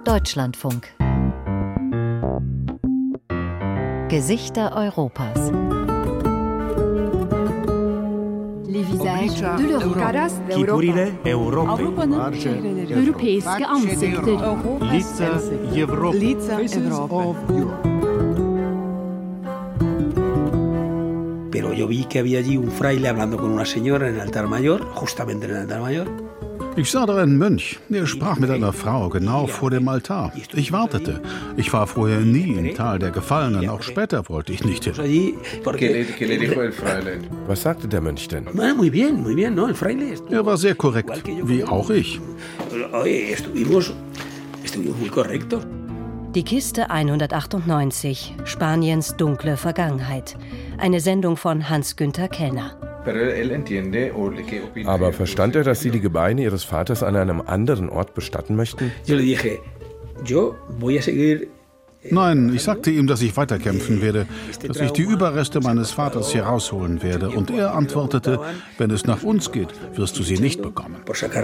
Deutschlandfunk. Gesichter Europas. Les visages de l'Europe. Caras Kiturile Europy. Avrupa'nın çehreleri. Europeiske ansikter. Лица Европы. Лица Европы. Pero yo vi que había allí un fraile hablando con una señora en el altar mayor, justamente en el altar mayor. Ich sah da einen Mönch. Er sprach mit einer Frau genau vor dem Altar. Ich wartete. Ich war vorher nie im Tal der Gefallenen. Auch später wollte ich nicht hin. Was sagte der Mönch denn? Muy bien, ¿no? El fraile. Er war sehr korrekt, wie auch ich. Estuvimos muy correctos. Die Kiste 198, Spaniens dunkle Vergangenheit. Eine Sendung von Hans-Günther Kellner. Aber verstand er, dass Sie die Gebeine Ihres Vaters an einem anderen Ort bestatten möchten? Nein, ich sagte ihm, dass ich weiterkämpfen werde, dass ich die Überreste meines Vaters hier rausholen werde. Und er antwortete, wenn es nach uns geht, wirst du sie nicht bekommen.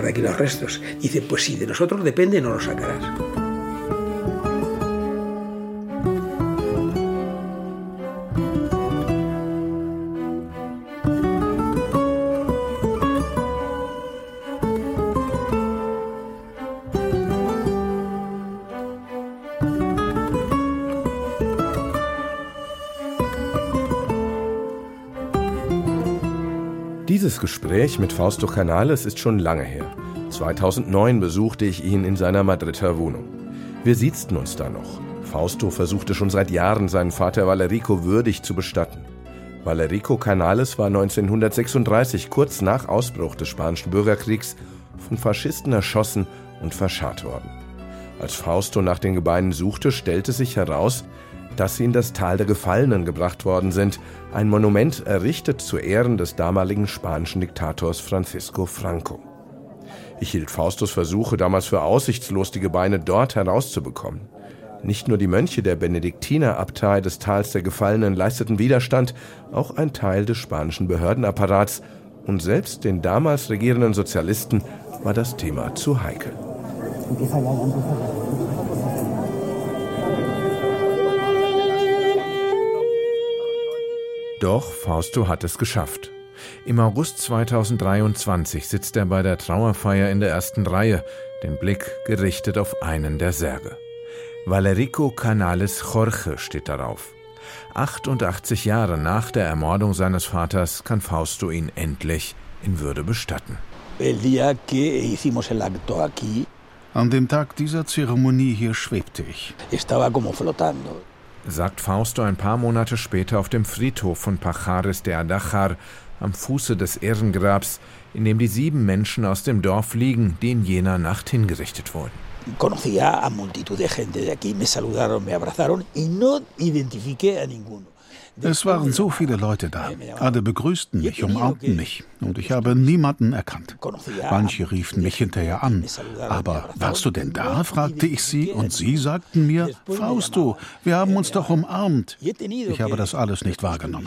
Dieses Gespräch mit Fausto Canales ist schon lange her. 2009 besuchte ich ihn in seiner Madrider Wohnung. Wir siezten uns da noch. Fausto versuchte schon seit Jahren, seinen Vater Valerico würdig zu bestatten. Valerico Canales war 1936, kurz nach Ausbruch des Spanischen Bürgerkriegs, von Faschisten erschossen und verscharrt worden. Als Fausto nach den Gebeinen suchte, stellte sich heraus, dass sie in das Tal der Gefallenen gebracht worden sind, ein Monument errichtet zu Ehren des damaligen spanischen Diktators Francisco Franco. Ich hielt Faustos Versuche damals für aussichtslos, die Gebeine dort herauszubekommen. Nicht nur die Mönche der Benediktinerabtei des Tals der Gefallenen leisteten Widerstand, auch ein Teil des spanischen Behördenapparats und selbst den damals regierenden Sozialisten war das Thema zu heikel. Doch Fausto hat es geschafft. Im August 2023 sitzt er bei der Trauerfeier in der ersten Reihe, den Blick gerichtet auf einen der Särge. Valerico Canales Jorge steht darauf. 88 Jahre nach der Ermordung seines Vaters kann Fausto ihn endlich in Würde bestatten. An dem Tag dieser Zeremonie hier schwebte ich. Sagt Fausto ein paar Monate später auf dem Friedhof von Pajares de Adajar am Fuße des Ehrengrabs, in dem die 7 Menschen aus dem Dorf liegen, die in jener Nacht hingerichtet wurden. Es waren so viele Leute da. Alle begrüßten mich, umarmten mich. Und ich habe niemanden erkannt. Manche riefen mich hinterher an. Aber warst du denn da? Fragte ich sie. Und sie sagten mir, Fausto, wir haben uns doch umarmt. Ich habe das alles nicht wahrgenommen.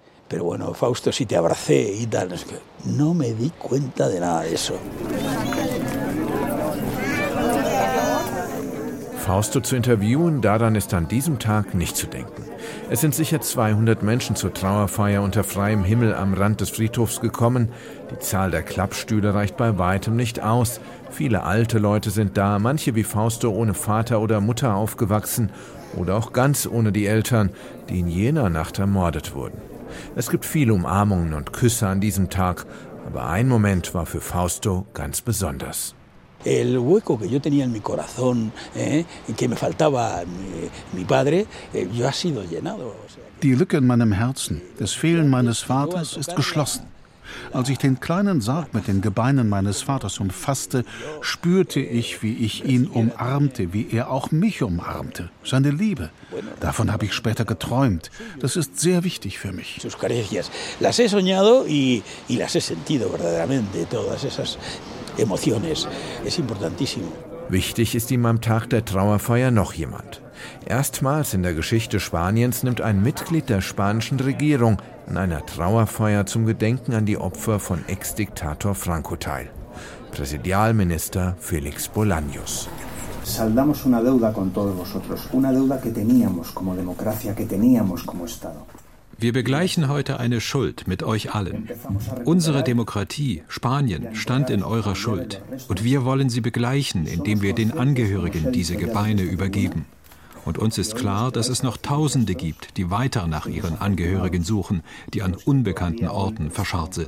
Fausto zu interviewen, daran ist an diesem Tag nicht zu denken. Es sind sicher 200 Menschen zur Trauerfeier unter freiem Himmel am Rand des Friedhofs gekommen. Die Zahl der Klappstühle reicht bei weitem nicht aus. Viele alte Leute sind da, manche wie Fausto ohne Vater oder Mutter aufgewachsen oder auch ganz ohne die Eltern, die in jener Nacht ermordet wurden. Es gibt viele Umarmungen und Küsse an diesem Tag, aber ein Moment war für Fausto ganz besonders. El hueco que yo tenía en mi corazón, que me faltaba mi padre, yo ha sido llenado. Die Lücke in meinem Herzen, das Fehlen meines Vaters ist geschlossen. Als ich den kleinen Sarg mit den Gebeinen meines Vaters umfasste, spürte ich, wie ich ihn umarmte, wie er auch mich umarmte. Seine Liebe. Davon habe ich später geträumt. Das ist sehr wichtig für mich. Sus caricias. Las he soñado y las he sentido verdaderamente, todas esas emociones. Es importantísimo. Wichtig ist ihm am Tag der Trauerfeier noch jemand. Erstmals in der Geschichte Spaniens nimmt ein Mitglied der spanischen Regierung an einer Trauerfeier zum Gedenken an die Opfer von Ex-Diktator Franco teil. Präsidialminister Félix Bolaños. Saldamos una deuda con todos vosotros, una deuda que teníamos como democracia, que teníamos como Estado. Wir begleichen heute eine Schuld mit euch allen. Unsere Demokratie, Spanien, stand in eurer Schuld. Und wir wollen sie begleichen, indem wir den Angehörigen diese Gebeine übergeben. Und uns ist klar, dass es noch Tausende gibt, die weiter nach ihren Angehörigen suchen, die an unbekannten Orten verscharrt sind.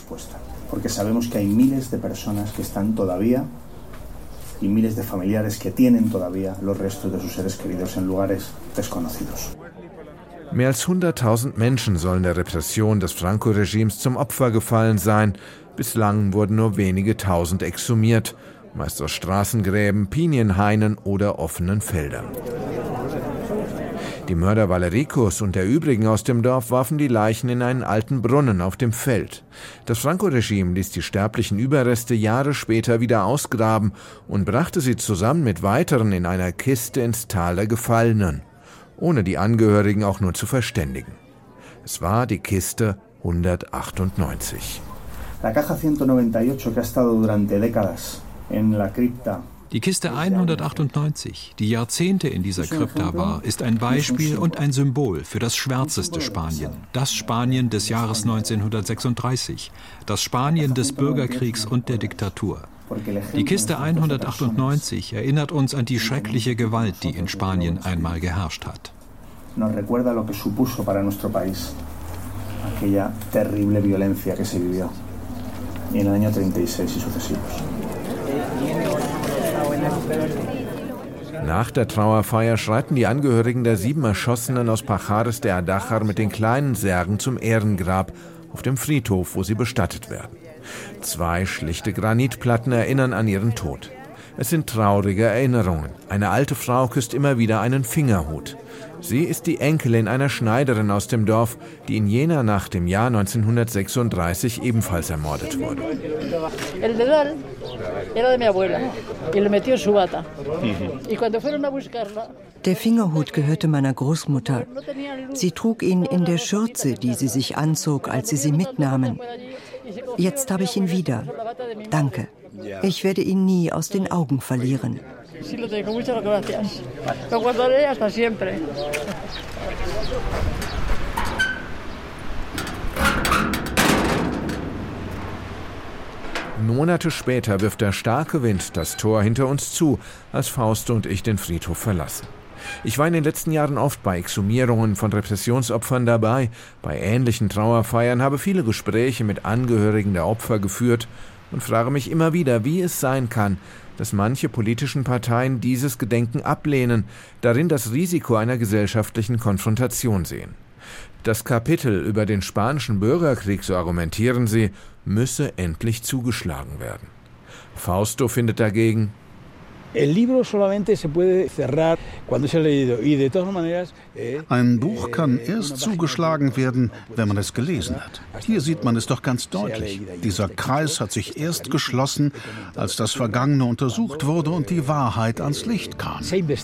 Y miles de familiares que tienen todavía los restos de sus seres queridos en lugares desconocidos. Mehr als 100.000 Menschen sollen der Repression des Franco-Regimes zum Opfer gefallen sein. Bislang wurden nur wenige Tausend exhumiert, meist aus Straßengräben, Pinienhainen oder offenen Feldern. Die Mörder Valericos und der übrigen aus dem Dorf warfen die Leichen in einen alten Brunnen auf dem Feld. Das Franco-Regime ließ die sterblichen Überreste Jahre später wieder ausgraben und brachte sie zusammen mit weiteren in einer Kiste ins Tal der Gefallenen, ohne die Angehörigen auch nur zu verständigen. Es war die Kiste 198. La caja 198 que ha estado durante décadas en la cripta. Die Kiste 198, die Jahrzehnte in dieser Krypta war, ist ein Beispiel und ein Symbol für das schwärzeste Spanien. Das Spanien des Jahres 1936, das Spanien des Bürgerkriegs und der Diktatur. Die Kiste 198 erinnert uns an die schreckliche Gewalt, die in Spanien einmal geherrscht hat. Nos recuerda lo que supuso para nuestro país aquella terrible violencia que se vivió en el año 36 y sucesivos. Nach der Trauerfeier schreiten die Angehörigen der 7 Erschossenen aus Pajares de Adajar mit den kleinen Särgen zum Ehrengrab auf dem Friedhof, wo sie bestattet werden. 2 schlichte Granitplatten erinnern an ihren Tod. Es sind traurige Erinnerungen. Eine alte Frau küsst immer wieder einen Fingerhut. Sie ist die Enkelin einer Schneiderin aus dem Dorf, die in Jena nach dem Jahr 1936 ebenfalls ermordet wurde. Der Fingerhut gehörte meiner Großmutter. Sie trug ihn in der Schürze, die sie sich anzog, als sie mitnahmen. Jetzt habe ich ihn wieder. Danke. Ich werde ihn nie aus den Augen verlieren. Monate später wirft der starke Wind das Tor hinter uns zu, als Fausto und ich den Friedhof verlassen. Ich war in den letzten Jahren oft bei Exhumierungen von Repressionsopfern dabei, bei ähnlichen Trauerfeiern, habe viele Gespräche mit Angehörigen der Opfer geführt und frage mich immer wieder, wie es sein kann, dass manche politischen Parteien dieses Gedenken ablehnen, darin das Risiko einer gesellschaftlichen Konfrontation sehen. Das Kapitel über den spanischen Bürgerkrieg, so argumentieren sie, müsse endlich zugeschlagen werden. Fausto findet dagegen: Ein Buch kann erst zugeschlagen werden, wenn man es gelesen hat. Hier sieht man es doch ganz deutlich. Dieser Kreis hat sich erst geschlossen, als das Vergangene untersucht wurde und die Wahrheit ans Licht kam.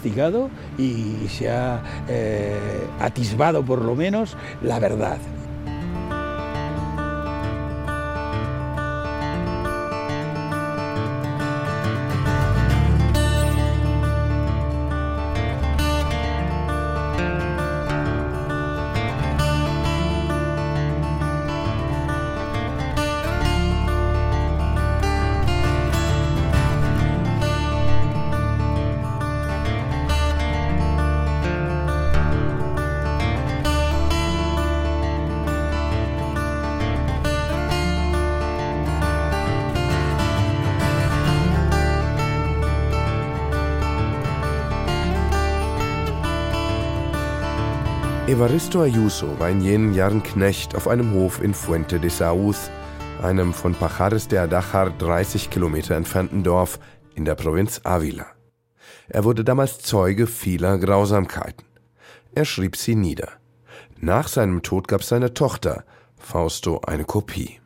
Evaristo Ayuso war in jenen Jahren Knecht auf einem Hof in Fuente de Saúz, einem von Pajares de Adajar 30 Kilometer entfernten Dorf in der Provinz Ávila. Er wurde damals Zeuge vieler Grausamkeiten. Er schrieb sie nieder. Nach seinem Tod gab seine Tochter Fausto eine Kopie.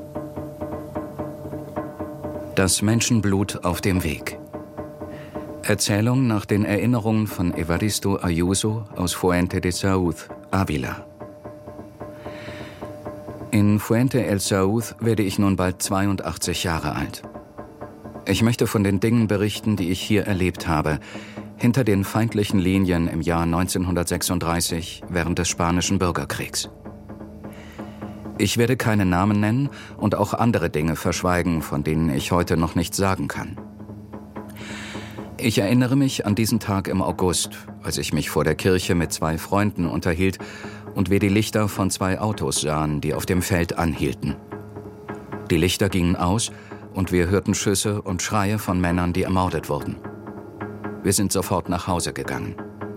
Das Menschenblut auf dem Weg. Erzählung nach den Erinnerungen von Evaristo Ayuso aus Fuente de Saúz, Ávila. In Fuente el Saúz werde ich nun bald 82 Jahre alt. Ich möchte von den Dingen berichten, die ich hier erlebt habe, hinter den feindlichen Linien im Jahr 1936 während des Spanischen Bürgerkriegs. Ich werde keine Namen nennen und auch andere Dinge verschweigen, von denen ich heute noch nichts sagen kann. Ich erinnere mich an diesen Tag im August, als ich mich vor der Kirche mit 2 Freunden unterhielt und wir die Lichter von 2 Autos sahen, die auf dem Feld anhielten. Die Lichter gingen aus und wir hörten Schüsse und Schreie von Männern, die ermordet wurden. Wir sind sofort nach Hause gegangen.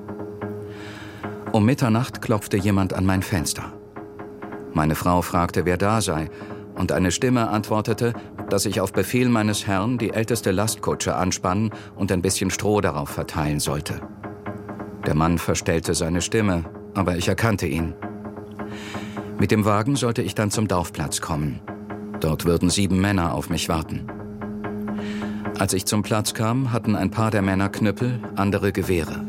Um Mitternacht klopfte jemand an mein Fenster. Meine Frau fragte, wer da sei, und eine Stimme antwortete, dass ich auf Befehl meines Herrn die älteste Lastkutsche anspannen und ein bisschen Stroh darauf verteilen sollte. Der Mann verstellte seine Stimme, aber ich erkannte ihn. Mit dem Wagen sollte ich dann zum Dorfplatz kommen. Dort würden 7 Männer auf mich warten. Als ich zum Platz kam, hatten ein paar der Männer Knüppel, andere Gewehre.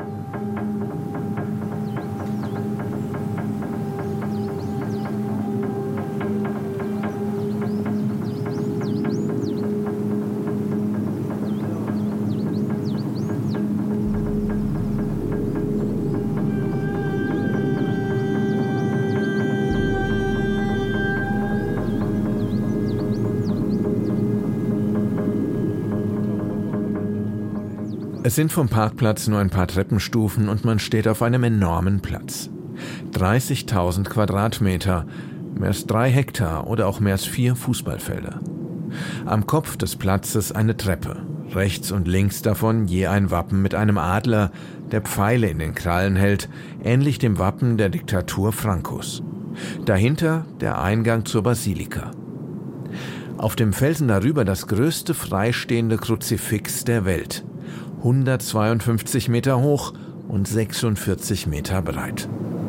Es sind vom Parkplatz nur ein paar Treppenstufen und man steht auf einem enormen Platz. 30.000 Quadratmeter, mehr als 3 Hektar oder auch mehr als 4 Fußballfelder. Am Kopf des Platzes eine Treppe, rechts und links davon je ein Wappen mit einem Adler, der Pfeile in den Krallen hält, ähnlich dem Wappen der Diktatur Francos. Dahinter der Eingang zur Basilika. Auf dem Felsen darüber das größte freistehende Kruzifix der Welt. 152 Meter hoch und 46 Meter breit.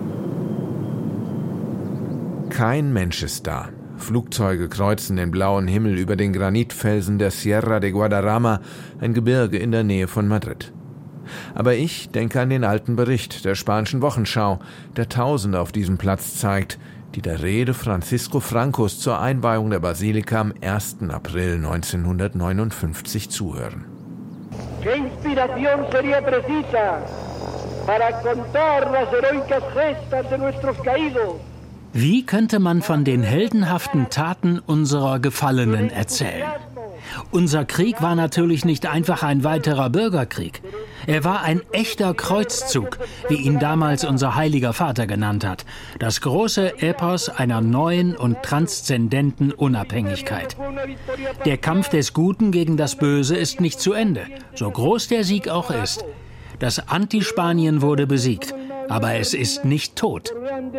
Kein Mensch ist da. Flugzeuge kreuzen den blauen Himmel über den Granitfelsen der Sierra de Guadarrama, ein Gebirge in der Nähe von Madrid. Aber ich denke an den alten Bericht der spanischen Wochenschau, der Tausende auf diesem Platz zeigt, die der Rede Francisco Francos zur Einweihung der Basilika am 1. April 1959 zuhören. ¿Qué inspiración sería precisa para contar las heroicas gestas de nuestros caídos? Wie könnte man von den heldenhaften Taten unserer Gefallenen erzählen? Unser Krieg war natürlich nicht einfach ein weiterer Bürgerkrieg. Er war ein echter Kreuzzug, wie ihn damals unser heiliger Vater genannt hat. Das große Epos einer neuen und transzendenten Unabhängigkeit. Der Kampf des Guten gegen das Böse ist nicht zu Ende, so groß der Sieg auch ist. Das Anti-Spanien wurde besiegt, aber es ist nicht tot.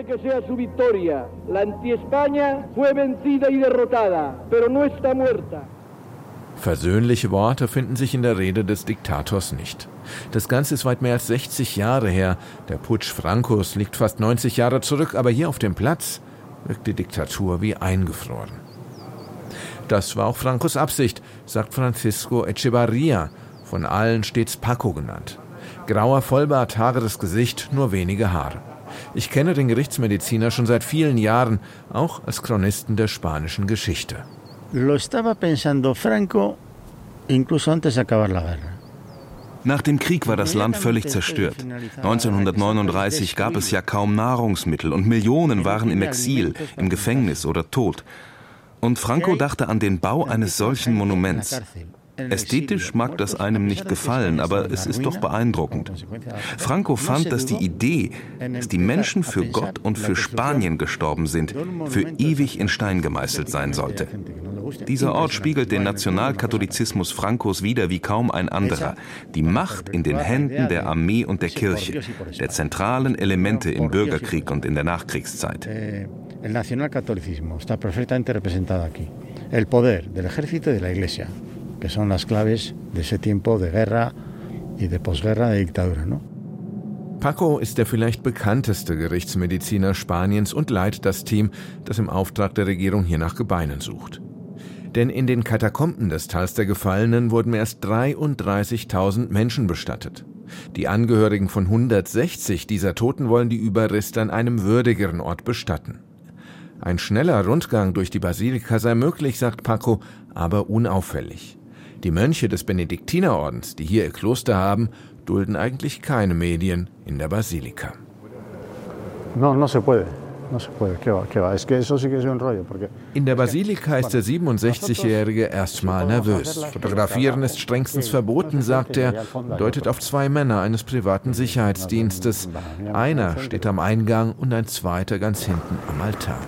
Versöhnliche Worte finden sich in der Rede des Diktators nicht. Das Ganze ist weit mehr als 60 Jahre her. Der Putsch Francos liegt fast 90 Jahre zurück, aber hier auf dem Platz wirkt die Diktatur wie eingefroren. Das war auch Francos Absicht, sagt Francisco Echevarría, von allen stets Paco genannt. Grauer Vollbart, hageres Gesicht, nur wenige Haare. Ich kenne den Gerichtsmediziner schon seit vielen Jahren, auch als Chronisten der spanischen Geschichte. Lo estaba pensando Franco incluso antes de acabar la guerra. Nach dem Krieg war das Land völlig zerstört. 1939 gab es ja kaum Nahrungsmittel und Millionen waren im Exil, im Gefängnis oder tot. Und Franco dachte an den Bau eines solchen Monuments. Ästhetisch mag das einem nicht gefallen, aber es ist doch beeindruckend. Franco fand, dass die Idee, dass die Menschen für Gott und für Spanien gestorben sind, für ewig in Stein gemeißelt sein sollte. Dieser Ort spiegelt den Nationalkatholizismus Francos wider wie kaum ein anderer. Die Macht in den Händen der Armee und der Kirche, der zentralen Elemente im Bürgerkrieg und in der Nachkriegszeit. El nacionalcatolicismo está perfectamente representado aquí. El poder del ejército y de la iglesia, que son las claves de ese tiempo de guerra y de posguerra de dictadura, ¿no? Paco ist der vielleicht bekannteste Gerichtsmediziner Spaniens und leitet das Team, das im Auftrag der Regierung hier nach Gebeinen sucht. Denn in den Katakomben des Tals der Gefallenen wurden mehr als 33.000 Menschen bestattet. Die Angehörigen von 160 dieser Toten wollen die Überreste an einem würdigeren Ort bestatten. Ein schneller Rundgang durch die Basilika sei möglich, sagt Paco, aber unauffällig. Die Mönche des Benediktinerordens, die hier ihr Kloster haben, dulden eigentlich keine Medien in der Basilika. In der Basilika ist der 67-Jährige erstmal nervös. Fotografieren ist strengstens verboten, sagt er, und deutet auf 2 Männer eines privaten Sicherheitsdienstes. Einer steht am Eingang und ein zweiter ganz hinten am Altar.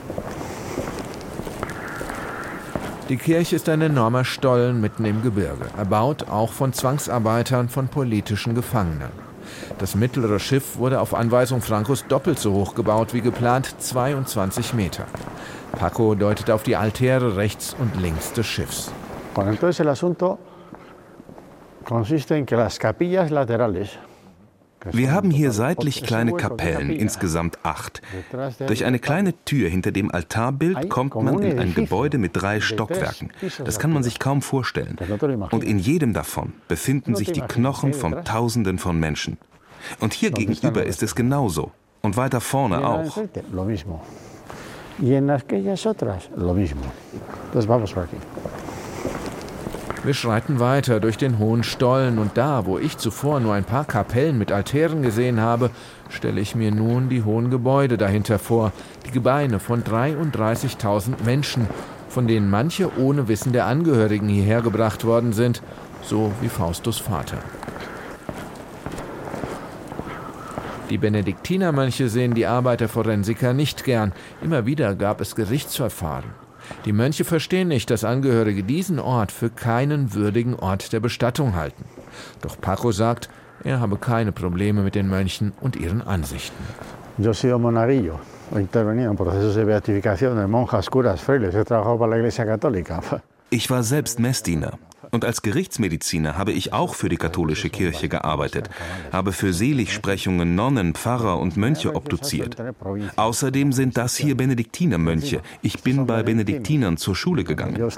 Die Kirche ist ein enormer Stollen mitten im Gebirge, erbaut auch von Zwangsarbeitern, von politischen Gefangenen. Das mittlere Schiff wurde auf Anweisung Francos doppelt so hoch gebaut wie geplant, 22 Meter. Paco deutet auf die Altäre rechts und links des Schiffs. Entonces el asunto consiste en que las capillas laterales. Wir haben hier seitlich kleine Kapellen, insgesamt 8. Durch eine kleine Tür hinter dem Altarbild kommt man in ein Gebäude mit 3 Stockwerken. Das kann man sich kaum vorstellen. Und in jedem davon befinden sich die Knochen von Tausenden von Menschen. Und hier gegenüber ist es genauso. Und weiter vorne auch. Wir schreiten weiter durch den hohen Stollen und da, wo ich zuvor nur ein paar Kapellen mit Altären gesehen habe, stelle ich mir nun die hohen Gebäude dahinter vor, die Gebeine von 33.000 Menschen, von denen manche ohne Wissen der Angehörigen hierher gebracht worden sind, so wie Faustus Vater. Die Benediktinermönche sehen die Arbeit der Forensiker nicht gern. Immer wieder gab es Gerichtsverfahren. Die Mönche verstehen nicht, dass Angehörige diesen Ort für keinen würdigen Ort der Bestattung halten. Doch Paco sagt, er habe keine Probleme mit den Mönchen und ihren Ansichten. Yo he sido monaguillo, he intervenido en procesos de beatificación de monjas, curas, frailes, he trabajado para la Iglesia Católica. Ich war selbst Messdiener. Und als Gerichtsmediziner habe ich auch für die katholische Kirche gearbeitet, habe für Seligsprechungen Nonnen, Pfarrer und Mönche obduziert. Außerdem sind das hier Benediktinermönche. Ich bin bei Benediktinern zur Schule gegangen.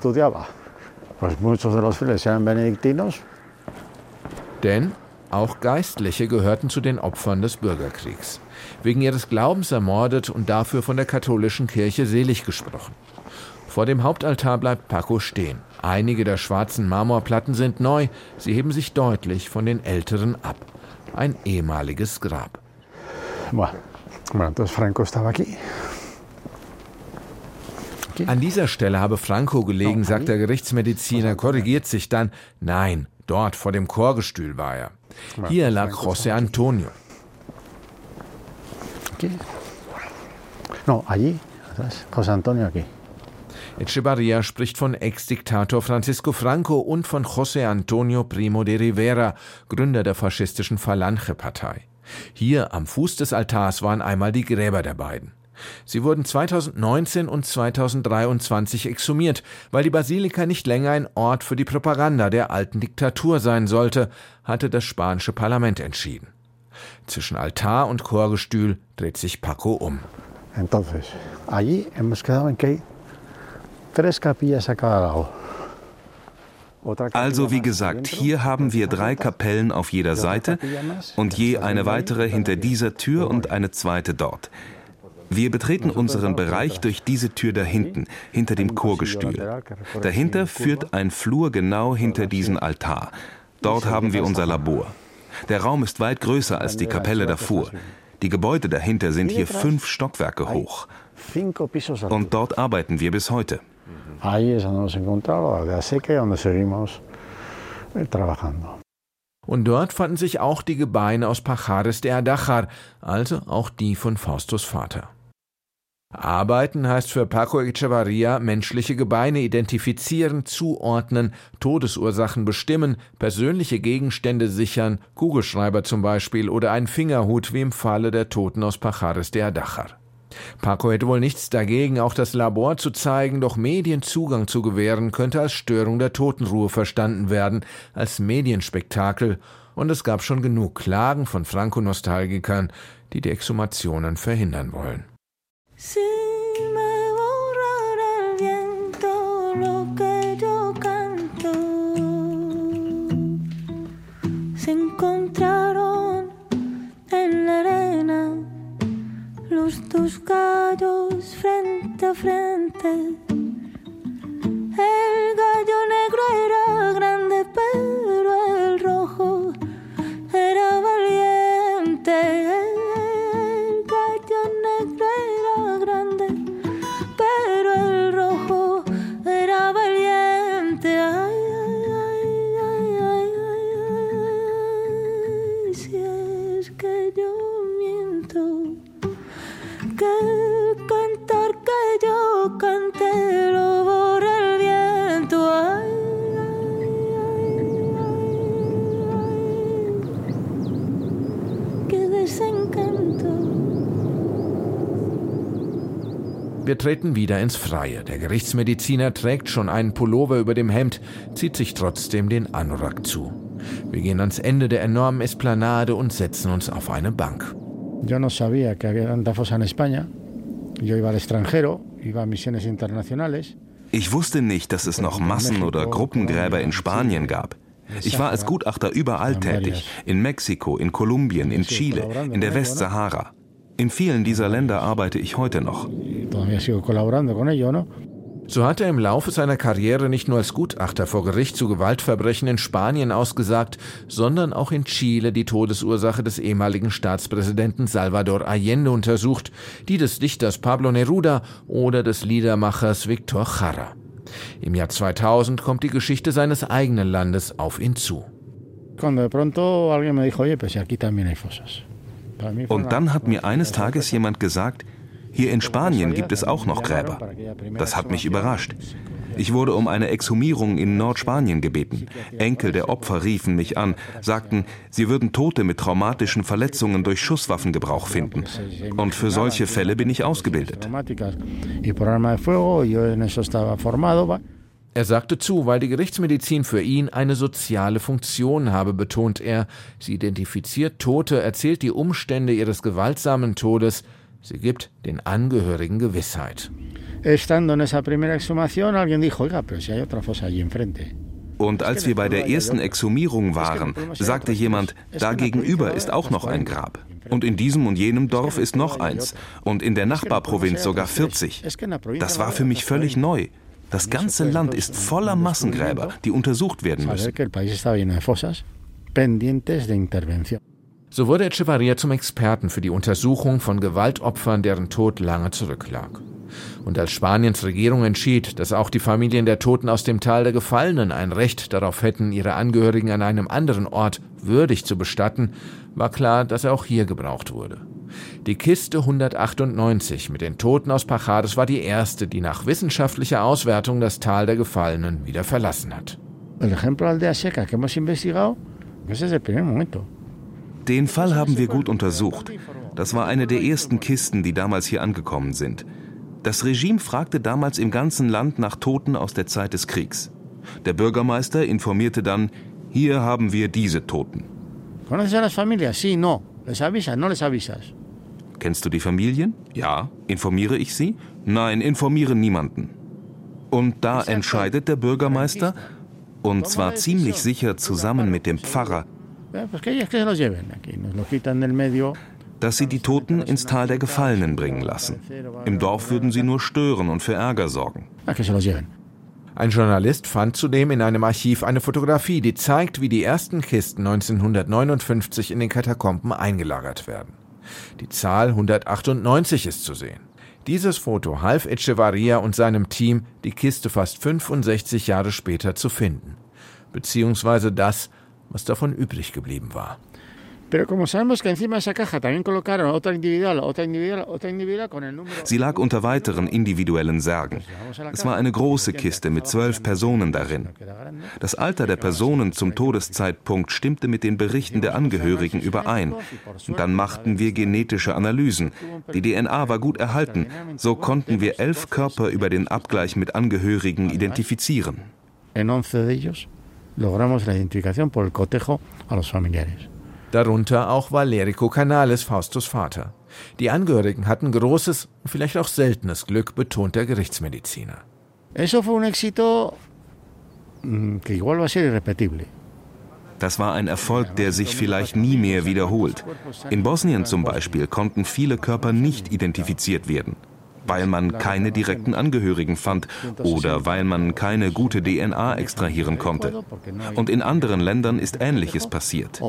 Denn auch Geistliche gehörten zu den Opfern des Bürgerkriegs. Wegen ihres Glaubens ermordet und dafür von der katholischen Kirche selig gesprochen. Vor dem Hauptaltar bleibt Paco stehen. Einige der schwarzen Marmorplatten sind neu, sie heben sich deutlich von den älteren ab. Ein ehemaliges Grab. An dieser Stelle habe Franco gelegen, sagt der Gerichtsmediziner, korrigiert sich dann. Nein, dort vor dem Chorgestühl war er. Hier lag José Antonio. No, allí, atrás, José Antonio aquí. Echevarría spricht von Ex-Diktator Francisco Franco und von José Antonio Primo de Rivera, Gründer der faschistischen Falange-Partei. Hier am Fuß des Altars waren einmal die Gräber der beiden. Sie wurden 2019 und 2023 exhumiert, weil die Basilika nicht länger ein Ort für die Propaganda der alten Diktatur sein sollte, hatte das spanische Parlament entschieden. Zwischen Altar und Chorgestühl dreht sich Paco um. Entonces, allí hemos quedado en que hay 3 capillas a cada lado. Also wie gesagt, hier haben wir 3 Kapellen auf jeder Seite und je eine weitere hinter dieser Tür und eine zweite dort. Wir betreten unseren Bereich durch diese Tür da hinten, hinter dem Chorgestühl. Dahinter führt ein Flur genau hinter diesen Altar. Dort haben wir unser Labor. Der Raum ist weit größer als die Kapelle davor. Die Gebäude dahinter sind hier 5 Stockwerke hoch. Und dort arbeiten wir bis heute. Und dort fanden sich auch die Gebeine aus Pajares de Adajar, also auch die von Faustus Vater. Arbeiten heißt für Paco Echevarría menschliche Gebeine identifizieren, zuordnen, Todesursachen bestimmen, persönliche Gegenstände sichern, Kugelschreiber zum Beispiel oder einen Fingerhut wie im Falle der Toten aus Pajares de Adajar. Paco hätte wohl nichts dagegen, auch das Labor zu zeigen, doch Medienzugang zu gewähren könnte als Störung der Totenruhe verstanden werden, als Medienspektakel, und es gab schon genug Klagen von Franco-Nostalgikern, die die Exhumationen verhindern wollen. Si me borrara el viento lo que yo canto, se encontraron en la arena los 2 gallos frente a frente. El gallo negro era grande Wir treten wieder ins Freie. Der Gerichtsmediziner trägt schon einen Pullover über dem Hemd, zieht sich trotzdem den Anorak zu. Wir gehen ans Ende der enormen Esplanade und setzen uns auf eine Bank. Yo no sabía que había tanta fosa en España. Yo iba al extranjero, iba a misiones internacionales. Ich wusste nicht, dass es noch Massen- oder Gruppengräber in Spanien gab. Ich war als Gutachter überall tätig, in Mexiko, in Kolumbien, in Chile, in der Westsahara. In vielen dieser Länder arbeite ich heute noch. So hat er im Laufe seiner Karriere nicht nur als Gutachter vor Gericht zu Gewaltverbrechen in Spanien ausgesagt, sondern auch in Chile die Todesursache des ehemaligen Staatspräsidenten Salvador Allende untersucht, die des Dichters Pablo Neruda oder des Liedermachers Víctor Jara. Im Jahr 2000 kommt die Geschichte seines eigenen Landes auf ihn zu. Und dann hat mir eines Tages jemand gesagt, hier in Spanien gibt es auch noch Gräber. Das hat mich überrascht. Ich wurde um eine Exhumierung in Nordspanien gebeten. Enkel der Opfer riefen mich an, sagten, sie würden Tote mit traumatischen Verletzungen durch Schusswaffengebrauch finden. Und für solche Fälle bin ich ausgebildet. Er sagte zu, weil die Gerichtsmedizin für ihn eine soziale Funktion habe, betont er. Sie identifiziert Tote, erzählt die Umstände ihres gewaltsamen Todes. Sie gibt den Angehörigen Gewissheit. Und als wir bei der ersten Exhumierung waren, sagte jemand, da gegenüber ist auch noch ein Grab. Und in diesem und jenem Dorf ist noch eins. Und in der Nachbarprovinz sogar 40. Das war für mich völlig neu. Das ganze Land ist voller Massengräber, die untersucht werden müssen. So wurde Echevarría zum Experten für die Untersuchung von Gewaltopfern, deren Tod lange zurücklag. Und als Spaniens Regierung entschied, dass auch die Familien der Toten aus dem Tal der Gefallenen ein Recht darauf hätten, ihre Angehörigen an einem anderen Ort würdig zu bestatten, war klar, dass er auch hier gebraucht wurde. Die Kiste 198 mit den Toten aus Pajares war die erste, die nach wissenschaftlicher Auswertung das Tal der Gefallenen wieder verlassen hat. Den Fall haben wir gut untersucht. Das war eine der ersten Kisten, die damals hier angekommen sind. Das Regime fragte damals im ganzen Land nach Toten aus der Zeit des Kriegs. Der Bürgermeister informierte dann, hier haben wir diese Toten. Kennst du die Familien? Ja. Informiere ich sie? Nein, informiere niemanden. Und da entscheidet der Bürgermeister, und zwar ziemlich sicher zusammen mit dem Pfarrer, dass sie die Toten ins Tal der Gefallenen bringen lassen. Im Dorf würden sie nur stören und für Ärger sorgen. Ein Journalist fand zudem in einem Archiv eine Fotografie, die zeigt, wie die ersten Kisten 1959 in den Katakomben eingelagert werden. Die Zahl 198 ist zu sehen. Dieses Foto half Echevarría und seinem Team, die Kiste fast 65 Jahre später zu finden. Beziehungsweise das, was davon übrig geblieben war. Sie lag unter weiteren individuellen Särgen. Es war eine große Kiste mit 12 Personen darin. Das Alter der Personen zum Todeszeitpunkt stimmte mit den Berichten der Angehörigen überein. Und dann machten wir genetische Analysen. Die DNA war gut erhalten. So konnten wir 11 Körper über den Abgleich mit Angehörigen identifizieren. Darunter auch Valerico Canales, Faustos Vater. Die Angehörigen hatten großes, vielleicht auch seltenes Glück, betont der Gerichtsmediziner. Das war ein Erfolg, der sich vielleicht nie mehr wiederholt. In Bosnien zum Beispiel konnten viele Körper nicht identifiziert werden, weil man keine direkten Angehörigen fand oder weil man keine gute DNA extrahieren konnte. Und in anderen Ländern ist Ähnliches passiert.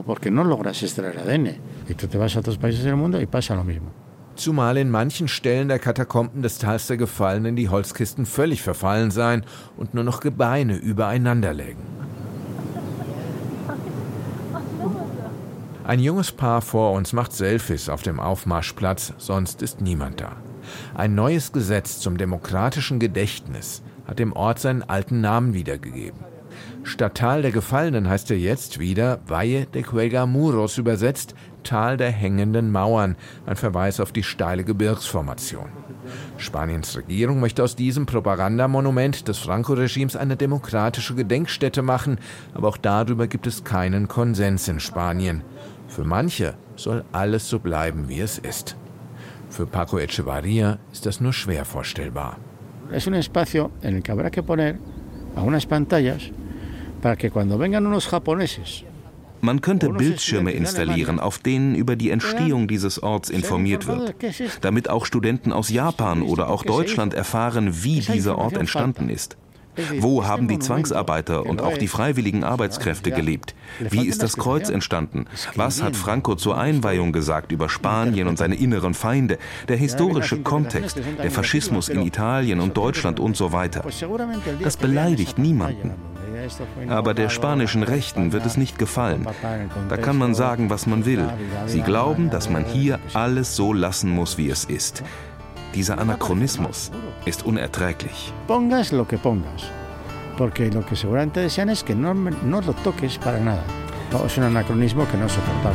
Zumal in manchen Stellen der Katakomben des Tals der Gefallenen die Holzkisten völlig verfallen seien und nur noch Gebeine übereinander lägen. Ein junges Paar vor uns macht Selfies auf dem Aufmarschplatz, sonst ist niemand da. Ein neues Gesetz zum demokratischen Gedächtnis hat dem Ort seinen alten Namen wiedergegeben. Stadt Tal der Gefallenen heißt er jetzt wieder Valle de Cuelgamuros, übersetzt Tal der hängenden Mauern, ein Verweis auf die steile Gebirgsformation. Spaniens Regierung möchte aus diesem Propagandamonument des Franco-Regimes eine demokratische Gedenkstätte machen, aber auch darüber gibt es keinen Konsens in Spanien. Für manche soll alles so bleiben, wie es ist. Für Paco Echevarría ist das nur schwer vorstellbar. Es un espacio en el que habrá que poner algunas pantallas para que cuando vengan unos japoneses. Man könnte Bildschirme installieren, auf denen über die Entstehung dieses Orts informiert wird, damit auch Studenten aus Japan oder auch Deutschland erfahren, wie dieser Ort entstanden ist. Wo haben die Zwangsarbeiter und auch die freiwilligen Arbeitskräfte gelebt? Wie ist das Kreuz entstanden? Was hat Franco zur Einweihung gesagt über Spanien und seine inneren Feinde? Der historische Kontext, der Faschismus in Italien und Deutschland und so weiter. Das beleidigt niemanden. Aber der spanischen Rechten wird es nicht gefallen. Da kann man sagen, was man will. Sie glauben, dass man hier alles so lassen muss, wie es ist. Dieser Anachronismus ist unerträglich. Pongas lo que pongas, porque lo que seguramente desean es que no lo toques para nada. Es un anacronismo que no es soportable.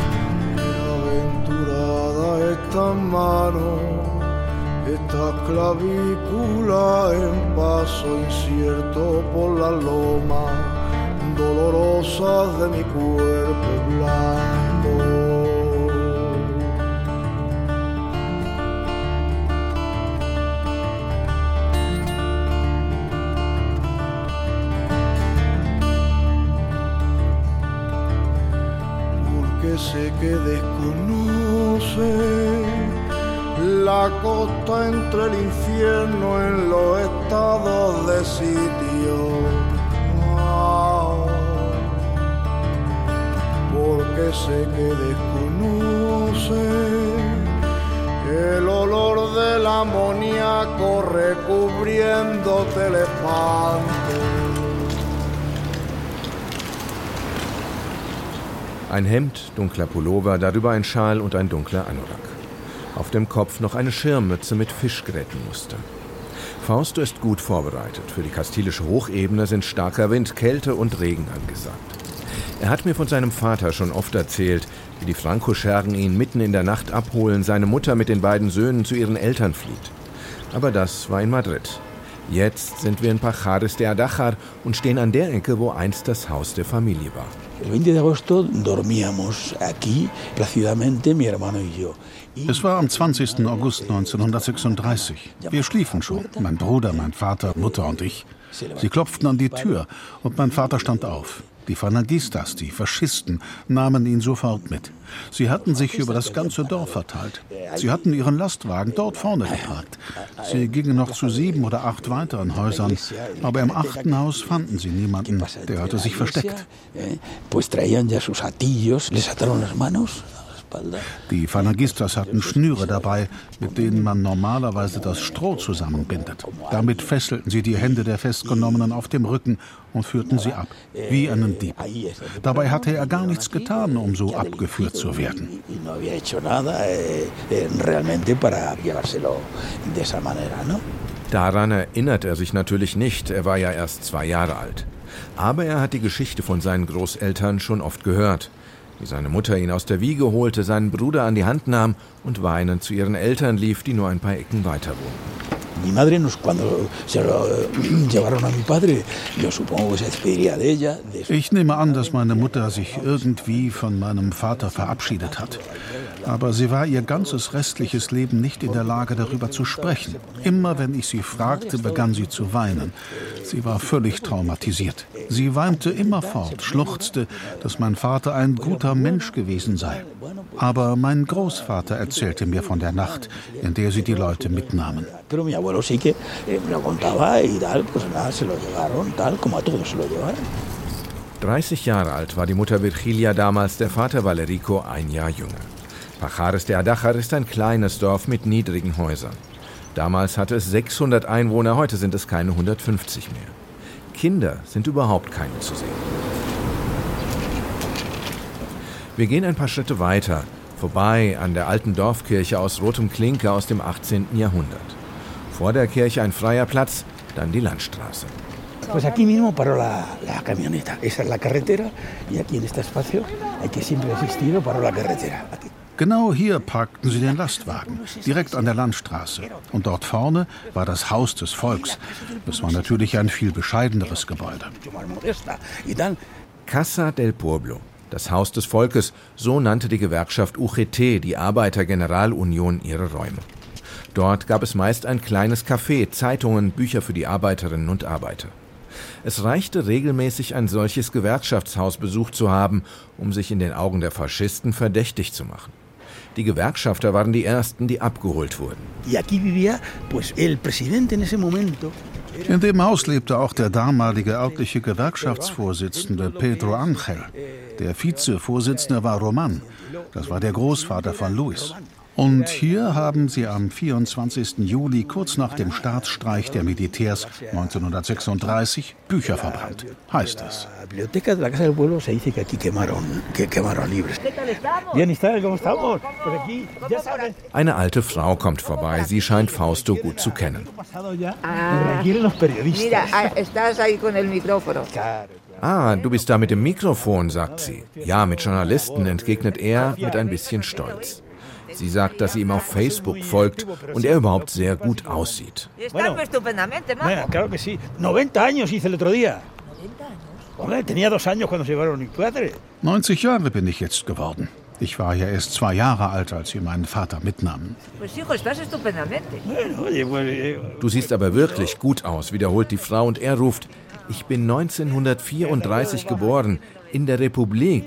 Bienaventurada esta mano, esta clavícula en paso incierto por la loma dolorosa de mi cuerpo blando. Sé que desconoce la costa entre el infierno en los estados de sitio. Porque sé que desconoce el olor del amoníaco recubriéndote el espanto. Ein Hemd, dunkler Pullover, darüber ein Schal und ein dunkler Anorak. Auf dem Kopf noch eine Schirmmütze mit Fischgrätenmuster. Fausto ist gut vorbereitet. Für die kastilische Hochebene sind starker Wind, Kälte und Regen angesagt. Er hat mir von seinem Vater schon oft erzählt, wie die Franco-Schergen ihn mitten in der Nacht abholen, seine Mutter mit den beiden Söhnen zu ihren Eltern flieht. Aber das war in Madrid. Jetzt sind wir in Pajares de Adajar und stehen an der Ecke, wo einst das Haus der Familie war. Es war am 20. August 1936. Wir schliefen schon, mein Bruder, mein Vater, Mutter und ich. Sie klopften an die Tür und mein Vater stand auf. Die Falangistas, die Faschisten, nahmen ihn sofort mit. Sie hatten sich über das ganze Dorf verteilt. Sie hatten ihren Lastwagen dort vorne geparkt. Sie gingen noch zu 7 oder 8 weiteren Häusern, aber im 8. Haus fanden sie niemanden. Der hatte sich versteckt. Die Falangistas hatten Schnüre dabei, mit denen man normalerweise das Stroh zusammenbindet. Damit fesselten sie die Hände der Festgenommenen auf dem Rücken und führten sie ab, wie einen Dieb. Dabei hatte er gar nichts getan, um so abgeführt zu werden. Daran erinnert er sich natürlich nicht, er war ja erst 2 Jahre alt. Aber er hat die Geschichte von seinen Großeltern schon oft gehört. Wie seine Mutter ihn aus der Wiege holte, seinen Bruder an die Hand nahm und weinend zu ihren Eltern lief, die nur ein paar Ecken weiter wohnten. Ich nehme an, dass meine Mutter sich irgendwie von meinem Vater verabschiedet hat. Aber sie war ihr ganzes restliches Leben nicht in der Lage, darüber zu sprechen. Immer wenn ich sie fragte, begann sie zu weinen. Sie war völlig traumatisiert. Sie weinte immerfort, schluchzte, dass mein Vater ein guter Mensch gewesen sei. Aber mein Großvater erzählte mir von der Nacht, in der sie die Leute mitnahmen. 30 Jahre alt war die Mutter Virgilia damals, der Vater Valerico 1 Jahr jünger. Pajares de Adajar ist ein kleines Dorf mit niedrigen Häusern. Damals hatte es 600 Einwohner, heute sind es keine 150 mehr. Kinder sind überhaupt keine zu sehen. Wir gehen ein paar Schritte weiter, vorbei an der alten Dorfkirche aus rotem Klinker aus dem 18. Jahrhundert. Vor der Kirche ein freier Platz, dann die Landstraße. Pues aquí mismo paró la camioneta. Esa es la carretera y aquí en este espacio hay que siempre existir, paró la carretera. Genau hier parkten sie den Lastwagen, direkt an der Landstraße. Und dort vorne war das Haus des Volks. Es war natürlich ein viel bescheideneres Gebäude. Casa del Pueblo, das Haus des Volkes, so nannte die Gewerkschaft UGT, die Arbeitergeneralunion, ihre Räume. Dort gab es meist ein kleines Café, Zeitungen, Bücher für die Arbeiterinnen und Arbeiter. Es reichte regelmäßig, ein solches Gewerkschaftshaus besucht zu haben, um sich in den Augen der Faschisten verdächtig zu machen. Die Gewerkschafter waren die Ersten, die abgeholt wurden. In dem Haus lebte auch der damalige örtliche Gewerkschaftsvorsitzende Pedro Angel. Der Vizevorsitzende war Roman. Das war der Großvater von Luis. Und hier haben sie am 24. Juli, kurz nach dem Staatsstreich der Militärs 1936, Bücher verbrannt, heißt es. Eine alte Frau kommt vorbei. Sie scheint Fausto gut zu kennen. Ah, du bist da mit dem Mikrofon, sagt sie. Ja, mit Journalisten, entgegnet er mit ein bisschen Stolz. Sie sagt, dass sie ihm auf Facebook folgt und er überhaupt sehr gut aussieht. 90 Jahre bin ich jetzt geworden. Ich war ja erst 2 Jahre alt, als sie meinen Vater mitnahmen. Du siehst aber wirklich gut aus, wiederholt die Frau und er ruft, ich bin 1934 geboren, in der Republik.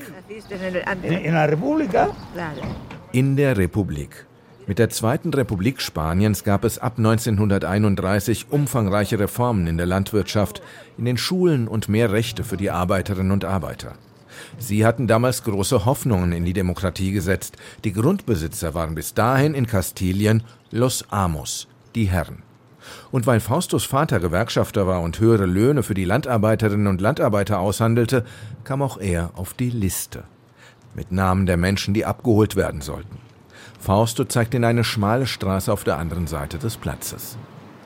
In der Republik. Mit der Zweiten Republik Spaniens gab es ab 1931 umfangreiche Reformen in der Landwirtschaft, in den Schulen und mehr Rechte für die Arbeiterinnen und Arbeiter. Sie hatten damals große Hoffnungen in die Demokratie gesetzt. Die Grundbesitzer waren bis dahin in Kastilien Los Amos, die Herren. Und weil Faustos Vater Gewerkschafter war und höhere Löhne für die Landarbeiterinnen und Landarbeiter aushandelte, kam auch er auf die Liste. Mit Namen der Menschen, die abgeholt werden sollten. Fausto zeigt in eine schmale Straße auf der anderen Seite des Platzes.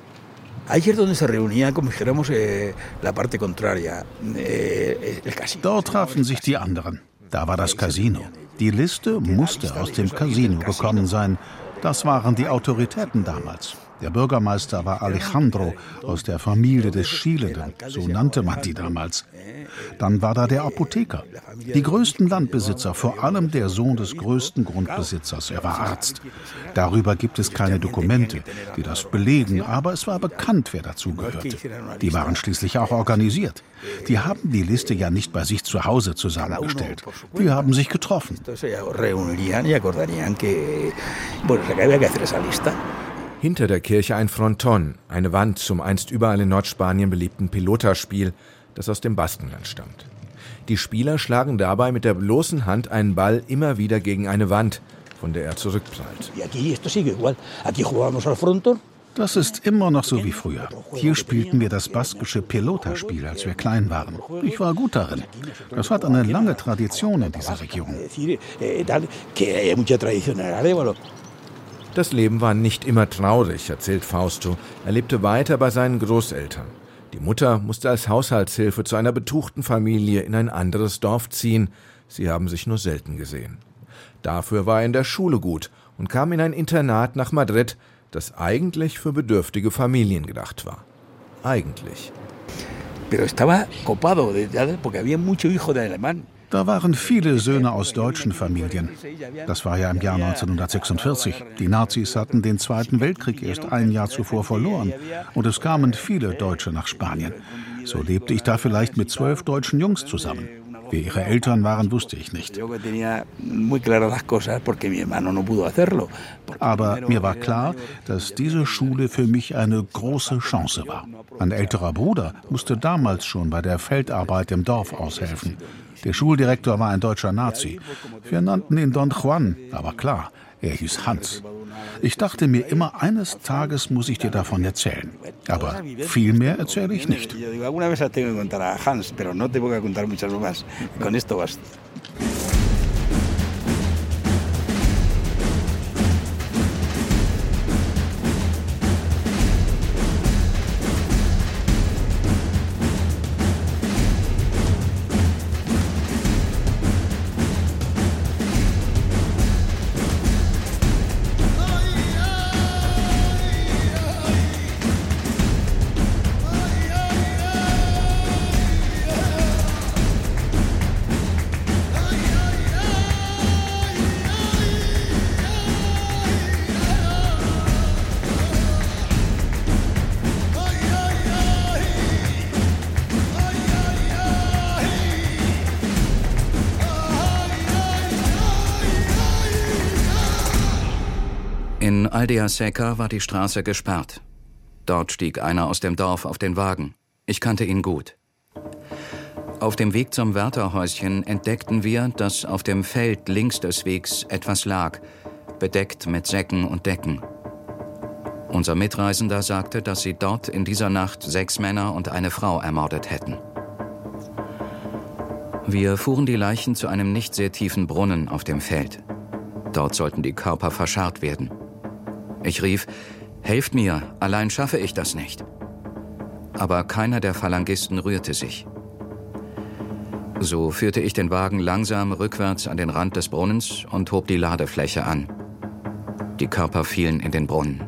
Dort trafen sich die anderen. Da war das Casino. Die Liste musste aus dem Casino gekommen sein. Das waren die Autoritäten damals. Der Bürgermeister war Alejandro aus der Familie des Schielenden, so nannte man die damals. Dann war da der Apotheker. Die größten Landbesitzer, vor allem der Sohn des größten Grundbesitzers, er war Arzt. Darüber gibt es keine Dokumente, die das belegen, aber es war bekannt, wer dazugehörte. Die waren schließlich auch organisiert. Die haben die Liste ja nicht bei sich zu Hause zusammengestellt. Die haben sich getroffen. Hinter der Kirche ein Fronton, eine Wand zum einst überall in Nordspanien beliebten Pelotaspiel, das aus dem Baskenland stammt. Die Spieler schlagen dabei mit der bloßen Hand einen Ball immer wieder gegen eine Wand, von der er zurückprallt. Das ist immer noch so wie früher. Hier spielten wir das baskische Pelotaspiel, als wir klein waren. Ich war gut darin. Das hat eine lange Tradition in dieser Region. Das Leben war nicht immer traurig, erzählt Fausto. Er lebte weiter bei seinen Großeltern. Die Mutter musste als Haushaltshilfe zu einer betuchten Familie in ein anderes Dorf ziehen. Sie haben sich nur selten gesehen. Dafür war er in der Schule gut und kam in ein Internat nach Madrid, das eigentlich für bedürftige Familien gedacht war. Eigentlich. Da waren viele Söhne aus deutschen Familien. Das war ja im Jahr 1946. Die Nazis hatten den Zweiten Weltkrieg erst ein Jahr zuvor verloren. Und es kamen viele Deutsche nach Spanien. So lebte ich da vielleicht mit 12 deutschen Jungs zusammen. Wer ihre Eltern waren, wusste ich nicht. Aber mir war klar, dass diese Schule für mich eine große Chance war. Mein älterer Bruder musste damals schon bei der Feldarbeit im Dorf aushelfen. Der Schuldirektor war ein deutscher Nazi. Wir nannten ihn Don Juan, aber klar, er hieß Hans. Ich dachte mir immer, eines Tages muss ich dir davon erzählen. Aber viel mehr erzähle ich nicht. Aldea Seca war die Straße gesperrt. Dort stieg einer aus dem Dorf auf den Wagen. Ich kannte ihn gut. Auf dem Weg zum Wärterhäuschen entdeckten wir, dass auf dem Feld links des Wegs etwas lag, bedeckt mit Säcken und Decken. Unser Mitreisender sagte, dass sie dort in dieser Nacht 6 Männer und eine Frau ermordet hätten. Wir fuhren die Leichen zu einem nicht sehr tiefen Brunnen auf dem Feld. Dort sollten die Körper verscharrt werden. Ich rief: »Helft mir, allein schaffe ich das nicht.« Aber keiner der Phalangisten rührte sich. So führte ich den Wagen langsam rückwärts an den Rand des Brunnens und hob die Ladefläche an. Die Körper fielen in den Brunnen.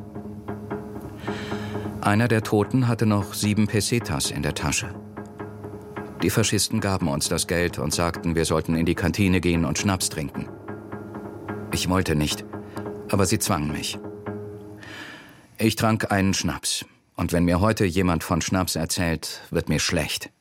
Einer der Toten hatte noch 7 Pesetas in der Tasche. Die Faschisten gaben uns das Geld und sagten, wir sollten in die Kantine gehen und Schnaps trinken. Ich wollte nicht, aber sie zwangen mich. Ich trank einen Schnaps. Und wenn mir heute jemand von Schnaps erzählt, wird mir schlecht.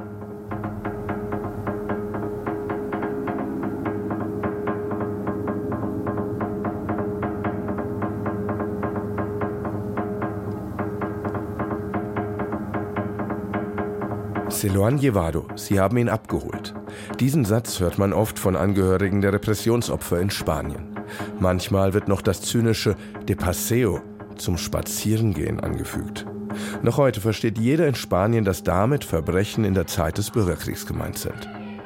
Se lo han llevado, sie haben ihn abgeholt. Diesen Satz hört man oft von Angehörigen der Repressionsopfer in Spanien. Manchmal wird noch das zynische de paseo, zum Spazierengehen, angefügt. Noch heute versteht jeder in Spanien, dass damit Verbrechen in der Zeit des Bürgerkriegs gemeint sind.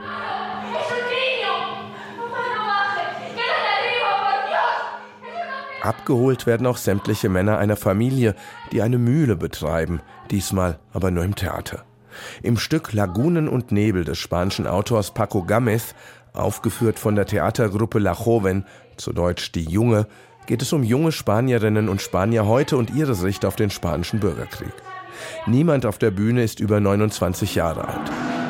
Abgeholt werden auch sämtliche Männer einer Familie, die eine Mühle betreiben, diesmal aber nur im Theater. Im Stück Lagunen und Nebel des spanischen Autors Paco Gámez, aufgeführt von der Theatergruppe La Joven, zu Deutsch Die Junge, geht es um junge Spanierinnen und Spanier heute und ihre Sicht auf den spanischen Bürgerkrieg. Niemand auf der Bühne ist über 29 Jahre alt.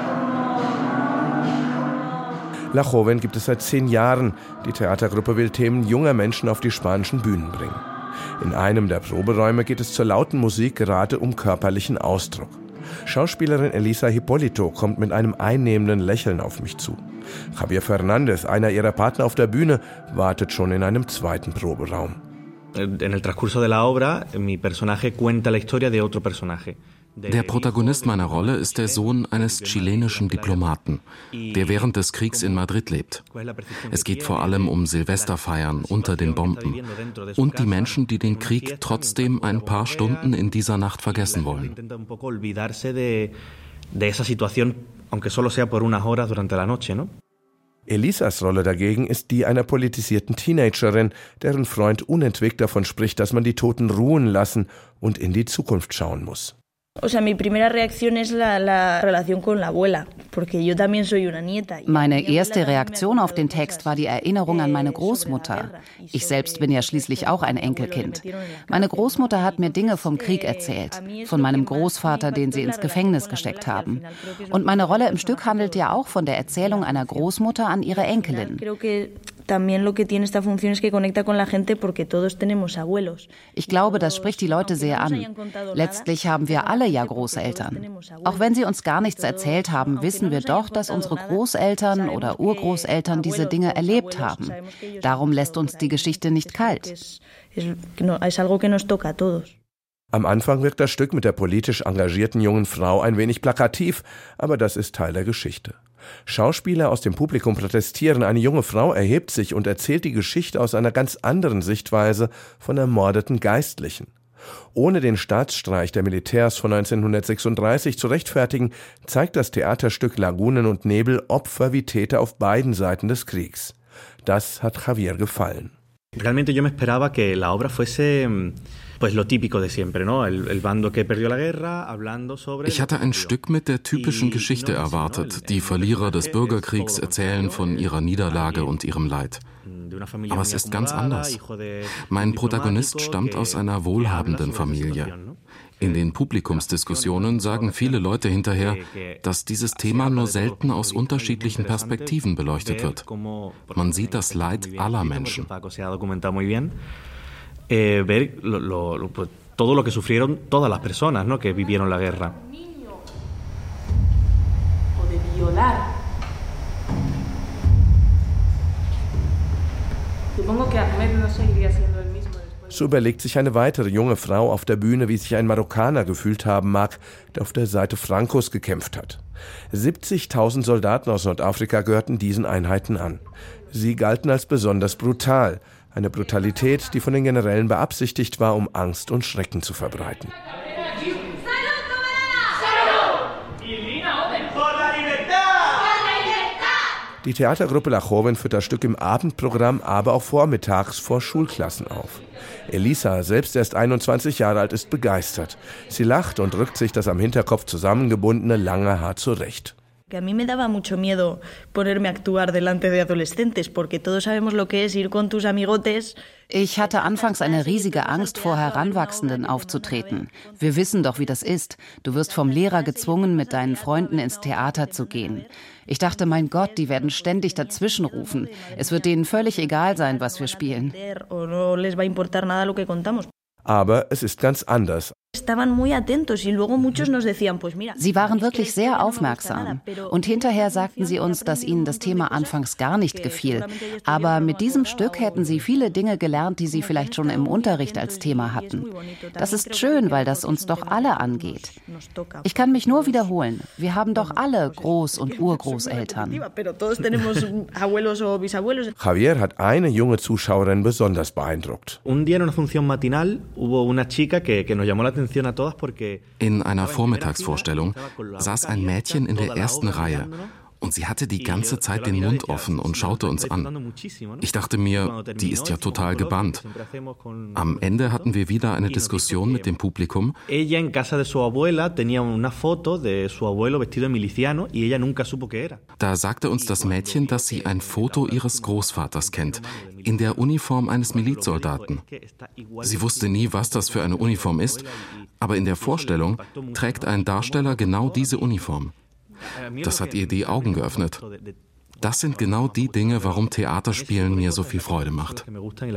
La Joven gibt es seit 10 Jahren. Die Theatergruppe will Themen junger Menschen auf die spanischen Bühnen bringen. In einem der Proberäume geht es zur lauten Musik gerade um körperlichen Ausdruck. Schauspielerin Elisa Hipólito kommt mit einem einnehmenden Lächeln auf mich zu. Javier Fernández, einer ihrer Partner auf der Bühne, wartet schon in einem zweiten Proberaum. En el transcurso de la obra, mi personaje cuenta la historia de otro personaje. Der Protagonist meiner Rolle ist der Sohn eines chilenischen Diplomaten, der während des Kriegs in Madrid lebt. Es geht vor allem um Silvesterfeiern unter den Bomben und die Menschen, die den Krieg trotzdem ein paar Stunden in dieser Nacht vergessen wollen. Elisas Rolle dagegen ist die einer politisierten Teenagerin, deren Freund unentwegt davon spricht, dass man die Toten ruhen lassen und in die Zukunft schauen muss. Meine erste Reaktion auf den Text war die Erinnerung an meine Großmutter. Ich selbst bin ja schließlich auch ein Enkelkind. Meine Großmutter hat mir Dinge vom Krieg erzählt, von meinem Großvater, den sie ins Gefängnis gesteckt haben. Und meine Rolle im Stück handelt ja auch von der Erzählung einer Großmutter an ihre Enkelin. Ich glaube, das spricht die Leute sehr an. Letztlich haben wir alle ja Großeltern. Auch wenn sie uns gar nichts erzählt haben, wissen wir doch, dass unsere Großeltern oder Urgroßeltern diese Dinge erlebt haben. Darum lässt uns die Geschichte nicht kalt. Am Anfang wirkt das Stück mit der politisch engagierten jungen Frau ein wenig plakativ, aber das ist Teil der Geschichte. Schauspieler aus dem Publikum protestieren, eine junge Frau erhebt sich und erzählt die Geschichte aus einer ganz anderen Sichtweise von ermordeten Geistlichen. Ohne den Staatsstreich der Militärs von 1936 zu rechtfertigen, zeigt das Theaterstück Lagunen und Nebel Opfer wie Täter auf beiden Seiten des Kriegs. Das hat Javier gefallen. Realmente yo me esperaba que la obra fuese lo típico de siempre, ¿no? El bando que perdió la guerra, hablando sobre. Ich hatte ein Stück mit der typischen Geschichte erwartet. Die Verlierer des Bürgerkriegs erzählen von ihrer Niederlage und ihrem Leid. Aber es ist ganz anders. Mein Protagonist stammt aus einer wohlhabenden Familie. In den Publikumsdiskussionen sagen viele Leute hinterher, dass dieses Thema nur selten aus unterschiedlichen Perspektiven beleuchtet wird. Man sieht das Leid aller Menschen. Ver todo lo que sufrieron todas las personas, ¿no? Que vivieron la guerra. O de violar. Supongo que Ahmed no seguiría siendo el mismo después. So überlegt sich eine weitere junge Frau auf der Bühne, wie sich ein Marokkaner gefühlt haben mag, der auf der Seite Francos gekämpft hat. 70.000 Soldaten aus Nordafrika gehörten diesen Einheiten an. Sie galten als besonders brutal, eine Brutalität, die von den Generälen beabsichtigt war, um Angst und Schrecken zu verbreiten. Die Theatergruppe La Joven führt das Stück im Abendprogramm, aber auch vormittags vor Schulklassen auf. Elisa, selbst erst 21 Jahre alt, ist begeistert. Sie lacht und rückt sich das am Hinterkopf zusammengebundene lange Haar zurecht. A mí me daba mucho miedo ponerme a actuar delante de adolescentes, porque todos sabemos lo que es ir con tus amigotes. Ich hatte anfangs eine riesige Angst, vor Heranwachsenden aufzutreten. Wir wissen doch, wie das ist. Du wirst vom Lehrer gezwungen, mit deinen Freunden ins Theater zu gehen. Ich dachte, mein Gott, die werden ständig dazwischenrufen. Es wird denen völlig egal sein, was wir spielen. Aber es ist ganz anders. Sie waren wirklich sehr aufmerksam. Und hinterher sagten sie uns, dass ihnen das Thema anfangs gar nicht gefiel. Aber mit diesem Stück hätten sie viele Dinge gelernt, die sie vielleicht schon im Unterricht als Thema hatten. Das ist schön, weil das uns doch alle angeht. Ich kann mich nur wiederholen. Wir haben doch alle Groß- und Urgroßeltern. Javier hat eine junge Zuschauerin besonders beeindruckt. In einer Vormittagsvorstellung saß ein Mädchen in der ersten Reihe und sie hatte die ganze Zeit den Mund offen und schaute uns an. Ich dachte mir, die ist ja total gebannt. Am Ende hatten wir wieder eine Diskussion mit dem Publikum. Da sagte uns das Mädchen, dass sie ein Foto ihres Großvaters kennt, in der Uniform eines Milizsoldaten. Sie wusste nie, was das für eine Uniform ist, aber in der Vorstellung trägt ein Darsteller genau diese Uniform. Das hat ihr die Augen geöffnet. Das sind genau die Dinge, warum Theaterspielen mir so viel Freude macht.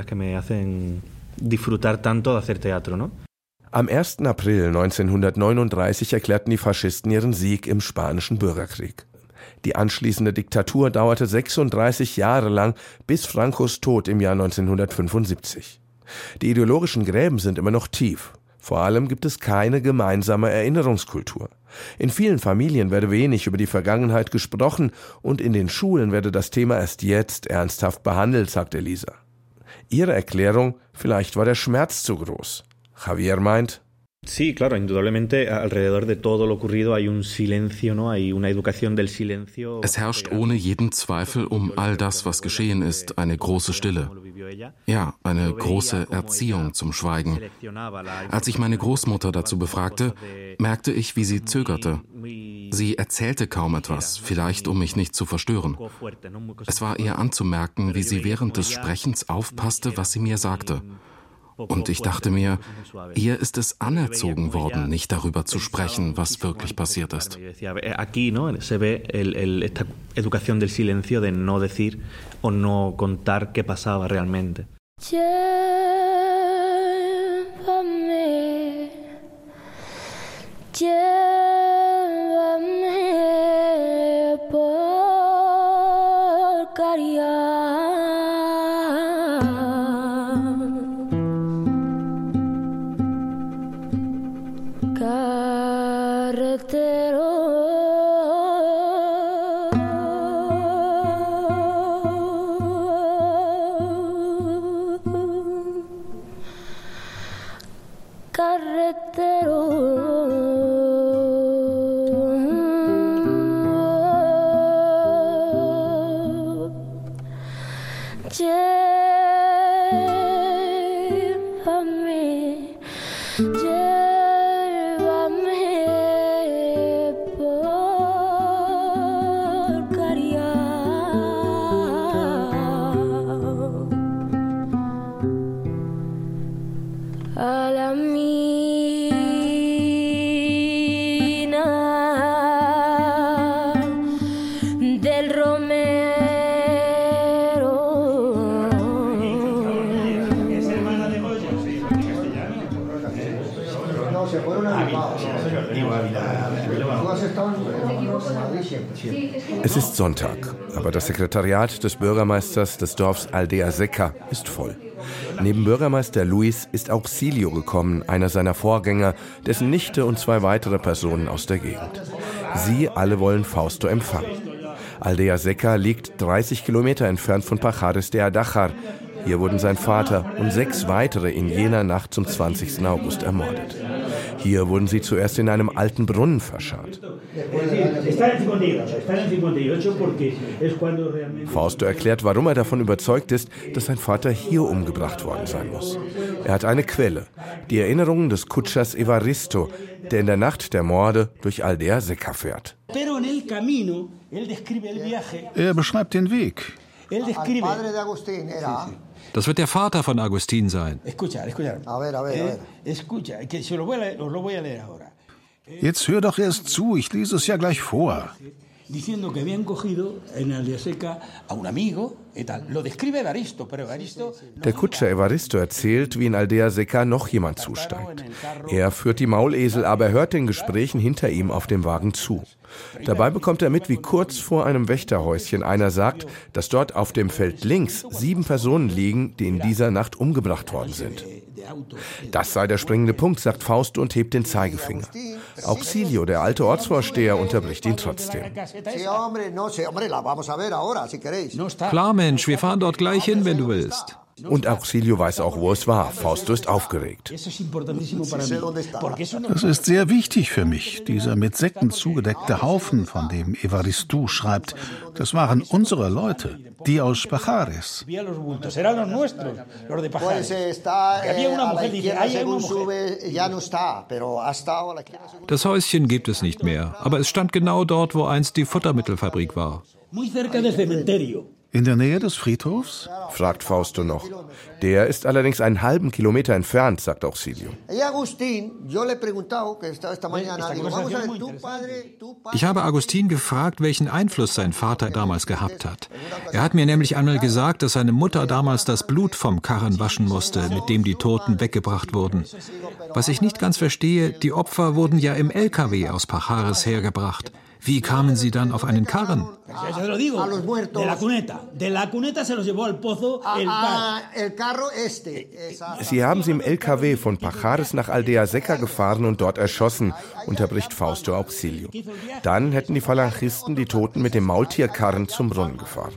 Am 1. April 1939 erklärten die Faschisten ihren Sieg im Spanischen Bürgerkrieg. Die anschließende Diktatur dauerte 36 Jahre lang, bis Francos Tod im Jahr 1975. Die ideologischen Gräben sind immer noch tief. Vor allem gibt es keine gemeinsame Erinnerungskultur. In vielen Familien werde wenig über die Vergangenheit gesprochen und in den Schulen werde das Thema erst jetzt ernsthaft behandelt, sagt Elisa. Ihre Erklärung, vielleicht war der Schmerz zu groß. Javier meint: Sí, claro, indudablemente alrededor de todo lo ocurrido hay un silencio, ¿no? Hay una educación del silencio. Es herrscht ohne jeden Zweifel um all das, was geschehen ist, eine große Stille. Ja, eine große Erziehung zum Schweigen. Als ich meine Großmutter dazu befragte, merkte ich, wie sie zögerte. Sie erzählte kaum etwas, vielleicht um mich nicht zu verstören. Es war ihr anzumerken, wie sie während des Sprechens aufpasste, was sie mir sagte. Und ich dachte mir, ihr ist es anerzogen worden, nicht darüber zu sprechen, was wirklich passiert ist. Es ist Sonntag, aber das Sekretariat des Bürgermeisters des Dorfs Aldea Seca ist voll. Neben Bürgermeister Luis ist Auxilio gekommen, einer seiner Vorgänger, dessen Nichte und 2 weitere Personen aus der Gegend. Sie alle wollen Fausto empfangen. Aldea Seca liegt 30 Kilometer entfernt von Pajares de Adachar. Hier wurden sein Vater und 6 weitere in jener Nacht zum 20. August ermordet. Hier wurden sie zuerst in einem alten Brunnen verscharrt. Fausto erklärt, warum er davon überzeugt ist, dass sein Vater hier umgebracht worden sein muss. Er hat eine Quelle, die Erinnerungen des Kutschers Evaristo, der in der Nacht der Morde durch Aldea Seca fährt. Er beschreibt den Weg. Das wird der Vater von Agustin sein. Jetzt hör doch erst zu, ich lese es ja gleich vor. Der Kutscher Evaristo erzählt, wie in Aldea Seca noch jemand zusteigt. Er führt die Maulesel, aber hört den Gesprächen hinter ihm auf dem Wagen zu. Dabei bekommt er mit, wie kurz vor einem Wächterhäuschen einer sagt, dass dort auf dem Feld links 7 Personen liegen, die in dieser Nacht umgebracht worden sind. Das sei der springende Punkt, sagt Fausto und hebt den Zeigefinger. Auxilio, der alte Ortsvorsteher, unterbricht ihn trotzdem. Klar, Mensch, wir fahren dort gleich hin, wenn du willst. Und Auxilio weiß auch, wo es war. Fausto ist aufgeregt. Das ist sehr wichtig für mich. Dieser mit Säcken zugedeckte Haufen, von dem Evaristo schreibt, das waren unsere Leute, die aus Pajares. Das Häuschen gibt es nicht mehr, aber es stand genau dort, wo einst die Futtermittelfabrik war. In der Nähe des Friedhofs? Fragt Fausto noch. Der ist allerdings einen halben Kilometer entfernt, sagt Auxilio. Ich habe Agustin gefragt, welchen Einfluss sein Vater damals gehabt hat. Er hat mir nämlich einmal gesagt, dass seine Mutter damals das Blut vom Karren waschen musste, mit dem die Toten weggebracht wurden. Was ich nicht ganz verstehe, die Opfer wurden ja im LKW aus Pajares hergebracht. Wie kamen sie dann auf einen Karren? Sie haben sie im LKW von Pajares nach Aldea Seca gefahren und dort erschossen, unterbricht Fausto Auxilio. Dann hätten die Falangisten die Toten mit dem Maultierkarren zum Brunnen gefahren.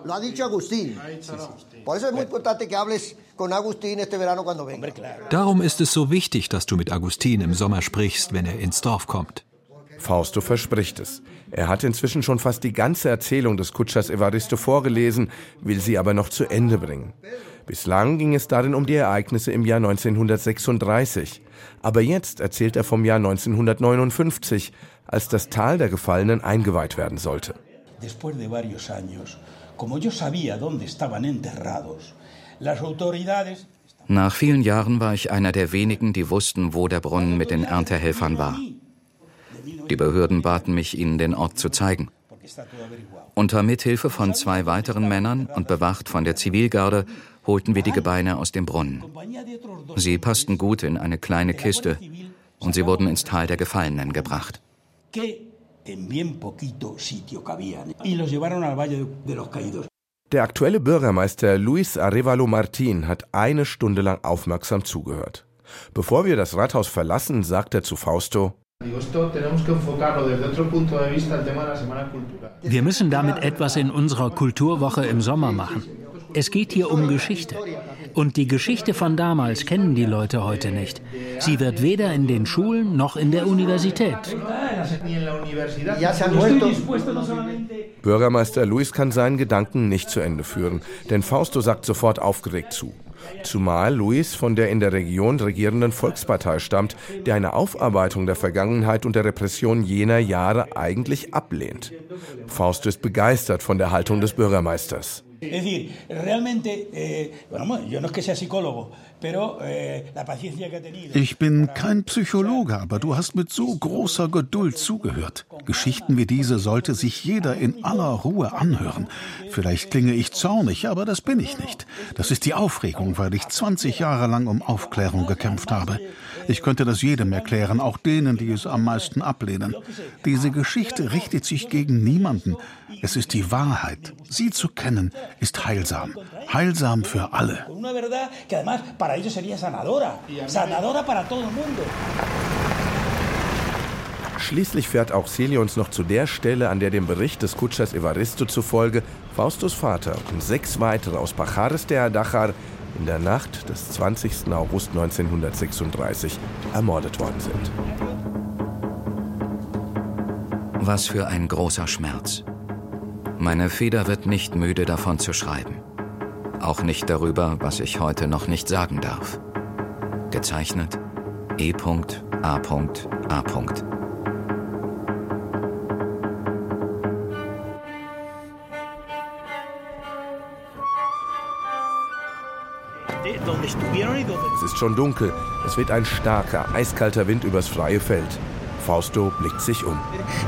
Darum ist es so wichtig, dass du mit Agustin im Sommer sprichst, wenn er ins Dorf kommt. Fausto verspricht es. Er hat inzwischen schon fast die ganze Erzählung des Kutschers Evaristo vorgelesen, will sie aber noch zu Ende bringen. Bislang ging es darin um die Ereignisse im Jahr 1936. Aber jetzt erzählt er vom Jahr 1959, als das Tal der Gefallenen eingeweiht werden sollte. Nach vielen Jahren war ich einer der wenigen, die wussten, wo der Brunnen mit den Erntehelfern war. Die Behörden baten mich, ihnen den Ort zu zeigen. Unter Mithilfe von 2 weiteren Männern und bewacht von der Zivilgarde holten wir die Gebeine aus dem Brunnen. Sie passten gut in eine kleine Kiste und sie wurden ins Tal der Gefallenen gebracht. Der aktuelle Bürgermeister Luis Arévalo Martín hat 1 Stunde lang aufmerksam zugehört. Bevor wir das Rathaus verlassen, sagt er zu Fausto: Wir müssen damit etwas in unserer Kulturwoche im Sommer machen. Es geht hier um Geschichte. Und die Geschichte von damals kennen die Leute heute nicht. Sie wird weder in den Schulen noch in der Universität. Bürgermeister Luis kann seinen Gedanken nicht zu Ende führen, denn Fausto sagt sofort aufgeregt zu. Zumal Luis von der in der Region regierenden Volkspartei stammt, der eine Aufarbeitung der Vergangenheit und der Repression jener Jahre eigentlich ablehnt. Fausto ist begeistert von der Haltung des Bürgermeisters. Ich bin kein Psychologe, aber du hast mit so großer Geduld zugehört. Geschichten wie diese sollte sich jeder in aller Ruhe anhören. Vielleicht klinge ich zornig, aber das bin ich nicht. Das ist die Aufregung, weil ich 20 Jahre lang um Aufklärung gekämpft habe. Ich könnte das jedem erklären, auch denen, die es am meisten ablehnen. Diese Geschichte richtet sich gegen niemanden. Es ist die Wahrheit. Sie zu kennen, ist heilsam. Heilsam für alle. Schließlich fährt auch Celia uns noch zu der Stelle, an der dem Bericht des Kutschers Evaristo zufolge Faustos Vater und 6 weitere aus Pajares de Adachar in der Nacht des 20. August 1936 ermordet worden sind. Was für ein großer Schmerz. Meine Feder wird nicht müde, davon zu schreiben. Auch nicht darüber, was ich heute noch nicht sagen darf. Gezeichnet E.A.A. Es ist schon dunkel. Es weht ein starker, eiskalter Wind übers freie Feld. Fausto blickt sich um.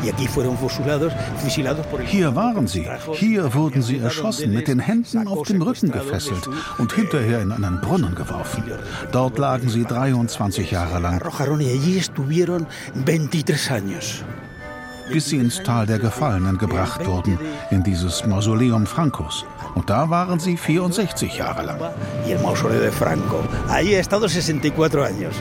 Hier waren sie. Hier wurden sie erschossen, mit den Händen auf dem Rücken gefesselt und hinterher in einen Brunnen geworfen. Dort lagen sie 23 Jahre lang, bis sie ins Tal der Gefallenen gebracht wurden, in dieses Mausoleum Francos. Und da waren sie 64 Jahre lang. Y el mausoleo de Franco. Ahí ha estado 64 años.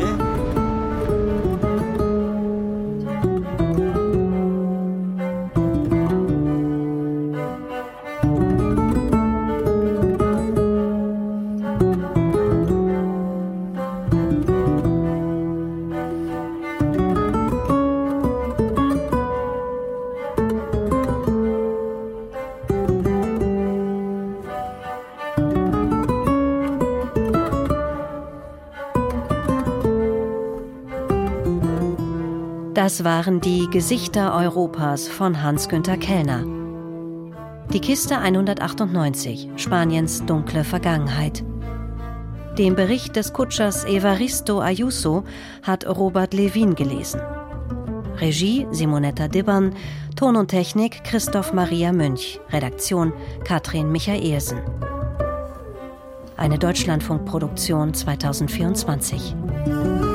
Das waren die Gesichter Europas von Hans-Günther Kellner. Die Kiste 198, Spaniens dunkle Vergangenheit. Den Bericht des Kutschers Evaristo Ayuso hat Robert Levin gelesen. Regie Simonetta Dibbern, Ton und Technik Christoph Maria Münch, Redaktion Katrin Michaelsen. Eine Deutschlandfunkproduktion 2024.